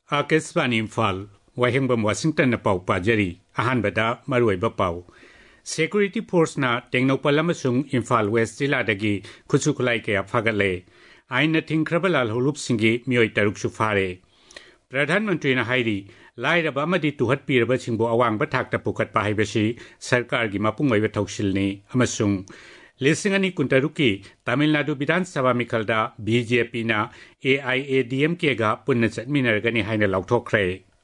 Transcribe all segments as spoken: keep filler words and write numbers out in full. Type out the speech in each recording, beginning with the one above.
Akashvani Imphal वाहिंगबम Washington पाउ पाजरी अहानबदा मरुइबा पाउ सेक्यूरिटी फोर्सना टेक्नोपल अमसुंग इम्फाल वेस्ट जिलादगी खुचु खुलाई के फागले आइन थिंख्रबला होलुपसिंगी मियोय तरुकसु फारे प्रधानमंत्री हाइरी लाइरबा अमदि तुहत्पीरबा सिंबो अवांगबा थाकता पुखत्पा हाइबसि सरकारगी मपुंग ओइबा थौसिलनि अमसुंग लिसिंग अनि कुंतरुकी तमिलनाडु विधानसभा मिखलदा बीजेपी ना एआईएडीएमके गा पुन्ना चटमिनरगनि हाइना लाउथोख्रे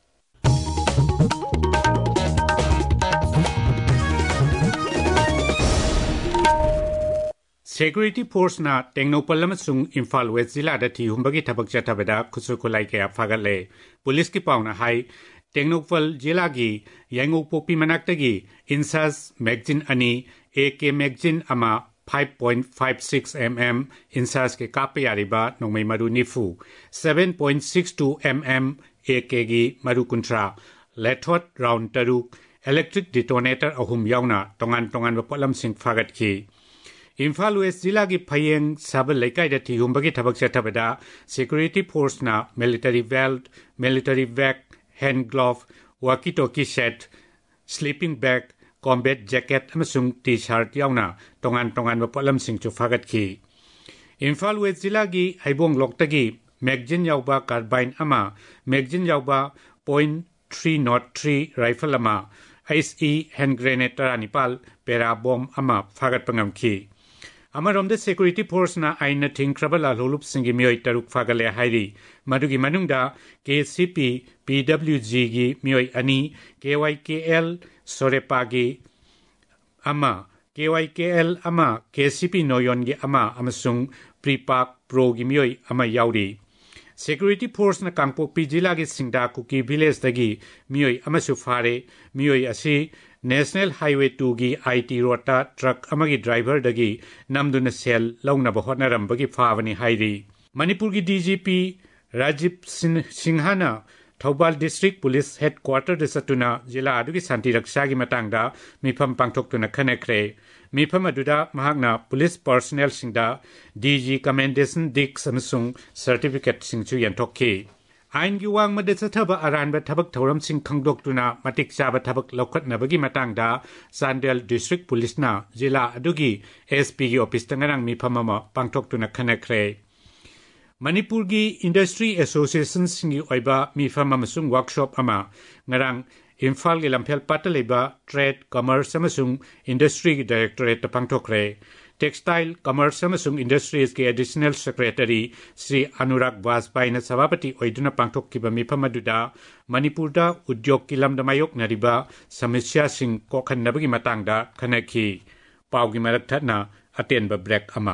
सेक्यूरिटी फोर्स ना टेक्नोपल अमसुंग इम्फाल वेस्ट जिलादा थिहुंबगी थबक चथबदा खुसुखुलाई के फागले पुलिस की पावना हाई टेक्नोपल जिलागी यांगोपोपी मनाक्तगी इंसास मैगजीन अनि एके मैगजीन अमा five point five six millimeter INSAS के कापे यारिबा नोंमै मरु निफु seven point six two millimeter AK गी मरु कुंट्रा लेथोट राउंड तरुक इलेक्ट्रिक डिटोनेटर अहुम यावना तोंगान तोंगान बपलम सिंह फागत की इम्फाल वेस्ट जिला की फयेंग साबल लेकाइदा थिहुंबगी थबक चथबदा सिक्योरिटी फोर्स ना military belt military bag hand glove walkie talkie set sleeping bag combat jacket अमसुंग टी शर्ट यावना तोंगान तोंगान बपलम सिंह चु फागत की इम्फाल वेस्ट जिला की हाइबोंग लोकतगी मैगजीन यावबा कार्बाइन अमा मैगजीन यावबा point three oh three rifle अमा एसई हैंड ग्रेनेड तरानिपाल पेरा बॉम्ब अमा फागत पंगम की अमरोमदे सिक्योरिटी फोर्स ना आइन थिंख्रबला लोलुप सिंगी मियोय तरुक फागले हाइरी मदुगी मनुंगदा केसीपी पीडब्ल्यूजी गी मियोय अनि केवाईकेएल सोरेपागी अमा केवाईकेएल अमा केसीपी नोयोन गी अमा अमसुंग प्रीपाक प्रो गी मियोय अमा याउरी सिक्योरिटी फोर्स ना कांगपोपी जिला गी सिंगदा कुकी विलेज दगी मियोय अमसु फारे मियोय असि नेशनल हाईवे टू गी आईटी रोटा ट्रक अमगी ड्राइवर दगी नमदुन सेल लौना बहोटनरंबगी फावनी हाइरी मणिपुर की डीजीपी राजीव सिंहाना थौबाल डिस्ट्रिक्ट पुलिस हेडक्वार्टर दसतुना जिला अदुगी शांति रक्षा की मतंगदा मिफम पांगथोक्तुना खनेख्रे मिफम अदुदा महागना पुलिस पर्सनल सिंगदा डीजी कमेंडेशन डिक्स अमसुंग सर्टिफिकेट सिंगचु यंथोक्की आइन की वांग मदे चथबा अरानबा थबक थौरम सिंह खंगदोक्तुना मतिक चाबा थबक लौखटनबगी मतंगदा चांदेल डिस्ट्रिक्ट पुलिसना जिला अदुगी एसपी की ऑफिस तंगरंग मिफम अमा पांगथोक्तुना खनेख्रे मणिपुर की इंडस्ट्री एसोसिएशन सिंगी ओइबा मिफम अमसुंग वर्कशॉप अमा ngarang इम्फाल के लम्फेल पाटलेबा ट्रेड कमर्स अमसुंग इंडस्ट्री की डायरेक्टरेट पांगथोक्रे टेक्सटाइल कमर्स अमसुंग इंडस्ट्रीज के एडिशनल सेक्रेटरी श्री अनुराग वाजपेयी सभापति ओइदुना पांगथोक्किबा मिफम अदुदा मणिपुरदा उद्योग की लमदा मायोक्नरिबा समस्या सिंग कोखन्नबगी मतंगदा खनखी पाउगी मरक थना अटेनबा ब्रेक अमा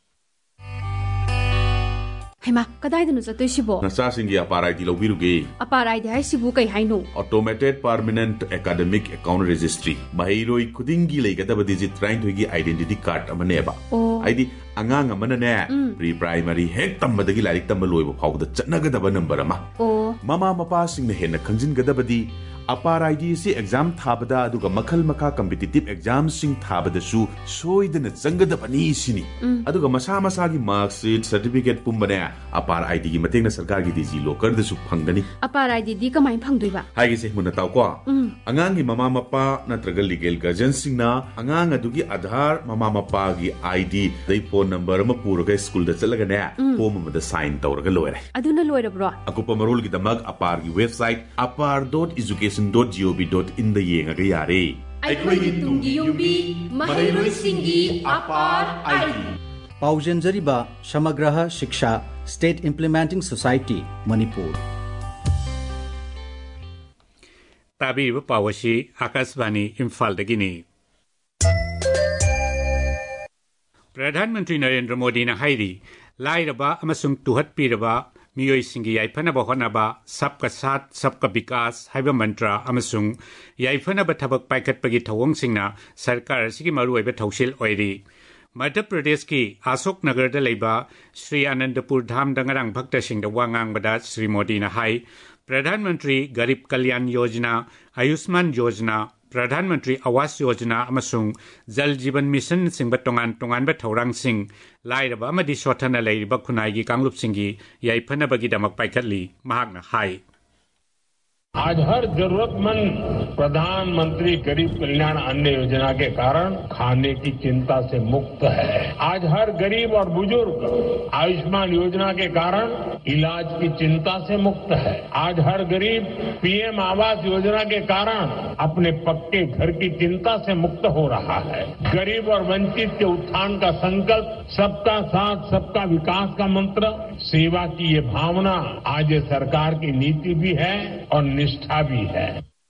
हेमा कदाइदनु चतोइसिबो नसासिंगी अपाराइदी लौबिरुगे अपाराइदी हाइसिबु कै हाइनो automated permanent academic account registry महिरोई खुदिंगी लेगदब डिजिट ट्राइंथोगी आइडेंटिटी कार्ड अमनेबा आइडी अंगांग अमनने प्री प्राइमरी हेक तम्बदगी लाइक तम्ब लोइबो फाउदा चन्नगदब नंबर अमा ममा मपा सिंगने हेन खंजिनगदबदी अपाराइडी से एग्जाम थाबदा अदुगा मखल मखा कॉम्पिटिटिव एग्जाम सिंग थाबदसु सोइदन चंगदबनी सिनी अदुगा मसा मसा की मार्कशीट सर्टिफिकेट पुंबने अपाराइडी की मतेंग सरकार की डिजी लॉकर दसु फंगनी अपाराइडी दी कमाई फंगदुइबा हाइगे से मुना तावको अंगांग की ममा मपा नत्रगल लीगल गार्जियन सिंगना अंगांग अदुगी आधार ममा मपा की आईडी दई फोन नंबर म पुरगा स्कूल द चलगने फॉर्म म द साइन तौरगा लोयरे अदुना लोयरब्रो अकुपा मरोल की दमग अपार की website apar dot education dot gov dot in द येंगा यारे अखोई तुंगी युंबी महिरोई सिंगी अपार आईडी पाउजेंजरीबा Samagra Shiksha state implementing society Manipur ताबीब पावशी आकाशवाणी इम्फाल दगिनी प्रधानमंत्री नरेंद्र मोदी ने हाइरी लाइरबा अमसुंग तुहत्पीरबा मियोई सिंगी याइफनबा होनबा सबका साथ सबका विकास हाइबा मंत्रा अमसुंग याइफनबा थबक पाइखटपगी थवंग सिंगना सरकार सिगी मरुइबा थौसिल ओइरी मध्य प्रदेश की अशोक नगर लेबा श्री आनंदपुर धाम दंगरंग भक्त सिंह वांगांगबदा श्री मोदी ने हाई प्रधानमंत्री गरीब कल्याण योजना आयुष्मान योजना प्रधानमंत्री आवास योजना अमसुंग जल जीवन मिशन सिंह तोंगान तोंगान थौरांग सिंह लाइरबा अमदि सोथना लेरिबा खुनाइगी कांगलुप सिंगी याइफनबगी दमक पाइखटली महागना हाई आज हर जरूरतमंद प्रधानमंत्री गरीब कल्याण अन्न योजना के कारण खाने की चिंता से मुक्त है। आज हर गरीब और बुजुर्ग आयुष्मान योजना के कारण इलाज की चिंता से मुक्त है। आज हर गरीब पीएम आवास योजना के कारण अपने पक्के घर की चिंता से मुक्त हो रहा है। गरीब और वंचित के उत्थान का संकल्प, सबका साथ सबका विकास का मंत्र, सेवा की ये भावना आज ये सरकार की नीति भी है और निष्ठा भी है।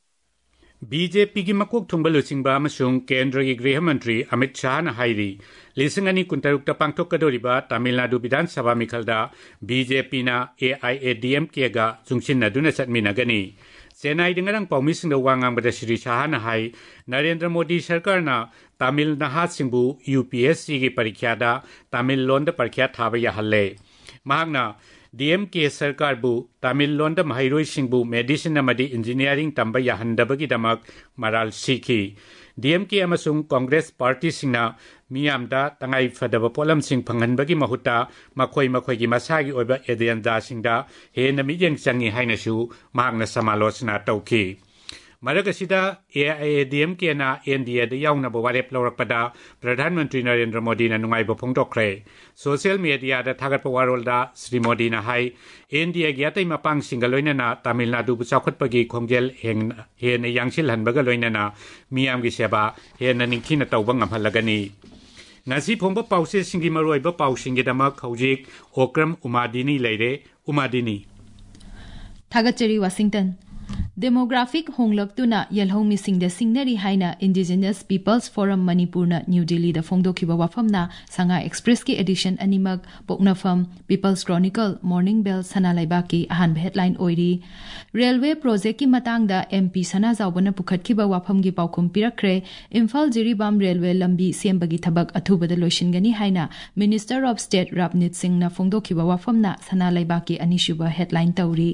बीजेपी की मकोक थुंबा लुचिंगबा अमसुंग केंद्र की गृह मंत्री अमित शाह ने हाईरी लिसिंग अनि कुंतरुक पांगथोकदोरिबा तमिलनाडु विधानसभा मिखलदा बीजेपी ना एआईएडीएमके गा जुंगसिनदुना चटमिनगनी चेन्नई दिंगरंग पाउमिसिंग वांगांगबदा श्री शाह ने हाई नरेंद्र मोदी सरकार ना तमिल नहासिंगबु यूपीएससी की परीक्षा तमिल लोन परीक्षा थाबा याहल्ले महांगना डीएमके सरकार बु तमिल लोन महरोई सिंबु मेडिसिन अमदी इंजीनियरिंग तंबा याहंदबगीदमक मराल सीखी डीएमके अमसुंग कांग्रेस पार्टी सिंगना मियामदा तंगाई फदब पोलम सिंग फंगनबगी महुता मखोई मखोई मसागी ओइबा एजेंडा सिंगदा हेन मियेंग चंगी हाइनसु महांगना समालोचना तौखी मरगसिदा एआईएडीएमके ना एनडीए द याउनब वारेप लौरकपदा प्रधानमंत्री नरेंद्र मोदी ना नुंगाइबो फोंदोखरे सोशल मीडिया दा थागत वारोलदा श्री मोदी ना हाई एनडीए गी अतै मपांग सिंग लोइनना तमिलनाडु बु चाखतपगी खोंगजेल हेंग हेन यांगसिल हनबगा लोइनना मियाम गी सेवा हेन निंखिना तौबा ngamhalagani ngasi phongba pause singi maroiba pausingi damak hojik okram umadini leire umadini thagacheri Washington Demographic honglakuna yelhong missing the signary haina Indigenous Peoples Forum Manipur na New Delhi da phongdokhiba wafamna Sanga Express ki edition animak poknafam People's Chronicle Morning Bell sanalaiba ki ahan headline oiri Railway project ki matang da M P sana zawbana pukhatkhiba wafam gi paukhum pirakre Imphal Jiribam Railway lambi sembagi thabak athubada loishingani haina Minister of State Rabnit Singh na phongdokhiba wafamna sanalaiba ki anishuba headline tauri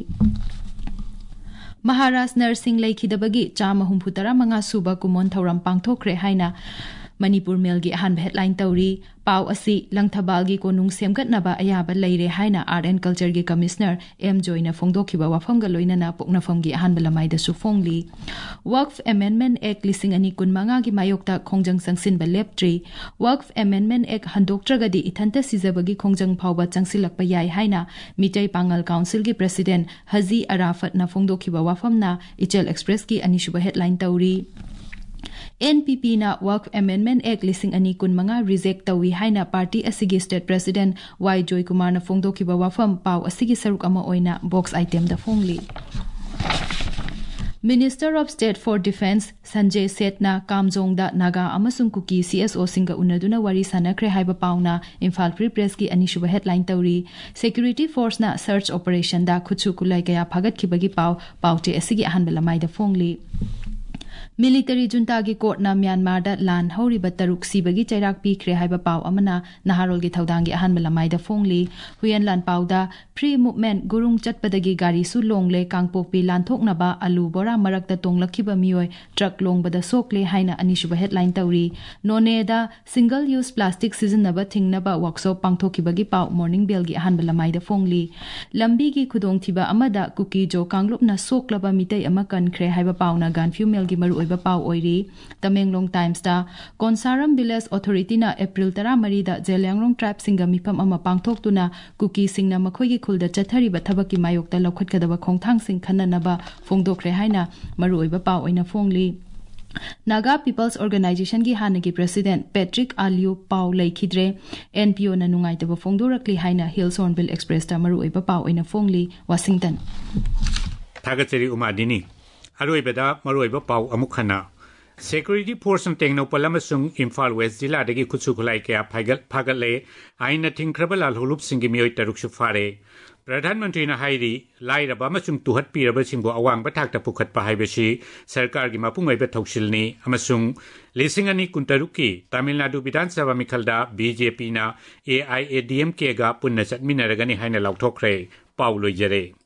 Maharashtra nursing laikhidabagi chama humputara manga suba kumon thauram pangthokre haina Manipur Mail gi ahan headline tauri pau asi langthabal gi konung semgatnaba ayaba leire haina Art and Culture gi Commissioner M Joyna phongdokhiba wafam ga loinana poknafam gi ahan balamai da su phongli Waqf Amendment Act lising ani kunmanga gi mayokta khongjang sangsin ba leptri Waqf Amendment Act handoktraga di ithanta sizabagi khongjang phawba changsilakpa yai haina Mitai Pangal Council gi President Haji Arafat na phongdokhiba wafam na Ichel Express gi anishuba headline tauri N P P na Waqf Amendment Act lising ani kun manga reject tawi haina party asigi state president Y Joy Kumar na phongdokhiba wafam pau asigi saruk ama oina box item da phongli Minister of State for Defense Sanjay Seth na Kamjong da Naga amasung Kuki C S O singa unaduna wari sanakre haiba pauna Imphal Free Press ki anishuba headline tauri Security Force na search operation da khuchu kulai kaya phagat khibagi pau paute asigi ahan balamai da phongli Military junta gi court na Myanmar da lan hori bataruk sibagi chairak pi khre haiba pau amana naharol gi thaudang gi ahan malamai da phongli huyan lan pau da free movement gurung chatpadagi gari su longle kangpok pi lan thokna ba alu bora marak da tonglakhiba mioi truck long bada sokle haina anishuba headline tauri none da single use plastic season na ba thingna ba workshop pangthokhiba gi pau Morning Bell gi ahan malamai da phongli lambi gi khudong thiba amada kuki jo kanglup na soklaba mitai ama kan khre haiba pau na gan female gi maru ba pau oiri Tamenglong Times da Konsaram Village Authority na April taramari da Jelangrong Tribe singa mipam ama pangthok tuna kuki singna makhoi gi khulda chathari ba thabaki mayok ta lokhat kadaba khongthang sing khanna ba phongdokre haina maru oiba pau oina phongli Naga People's Organization gi hanagi President Patrick Aliu Pau laikhidre N P O na nungai taba phongdorakli haina Hills Hornbill Express ta maru oiba pau oina phongli Washington Thagacheri Umadini Aroibada Maroiba Pau Amukhana Security Force and Techno Palamasung Imphal West Zilla de Kutsukulai Kea Pagal Pagale Aina Tinkrabala Hulup Singimio Taruksufare Pradhan Mantri na Hairi Lai Rabamasung to Hat Pira Simbo Awang Batakta Pukat Pahibashi Sarkar Gimapunga Betokshilni Amasung Lisingani Kuntaruki Tamil Nadu Vidansava Mikalda B J P na A I A D M K ga Punasat Minaragani Haina Lautokre Paulo Jere